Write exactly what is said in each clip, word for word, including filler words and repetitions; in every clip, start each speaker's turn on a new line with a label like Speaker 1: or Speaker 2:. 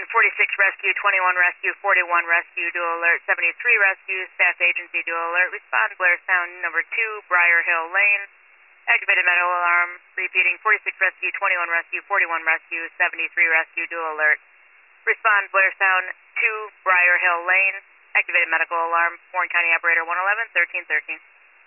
Speaker 1: forty-six Rescue, twenty-one Rescue, forty-one Rescue, dual alert, seventy-three Rescue, staff agency dual alert, respond Blair Sound number two, Briar Hill Lane, activated medical alarm, repeating forty-six Rescue, twenty-one Rescue, forty-one Rescue, seventy-three Rescue, dual alert, respond Blair Sound two, Briar Hill Lane, activated medical alarm, Warren County operator one eleven, thirteen thirteen.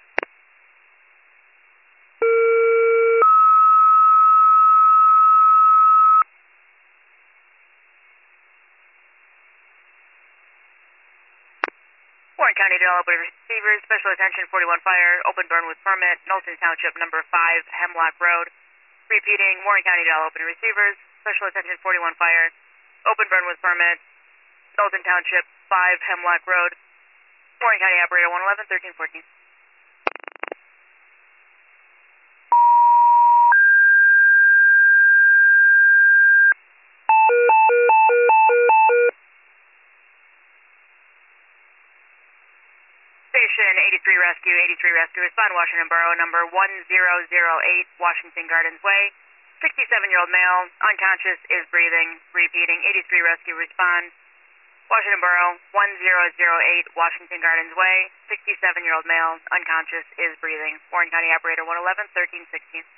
Speaker 1: Warren County Development Receivers, special attention forty-one Fire, open burn with permit, Knowlton Township number five, Hemlock Road. Repeating, Warren County Development Receivers, special attention forty-one Fire, open burn with permit, Knowlton Township five, Hemlock Road. Warren County operator one eleven, thirteen fourteen. Station eighty-three Rescue, eighty-three Rescue, respond Washington Borough, number one zero zero eight, Washington Gardens Way. sixty-seven-year-old male, unconscious, is breathing. Repeating, eighty-three Rescue, respond. Washington Borough, one zero zero eight, Washington Gardens Way. sixty-seven-year-old male, unconscious, is breathing. Warren County operator one eleven, thirteen sixteen.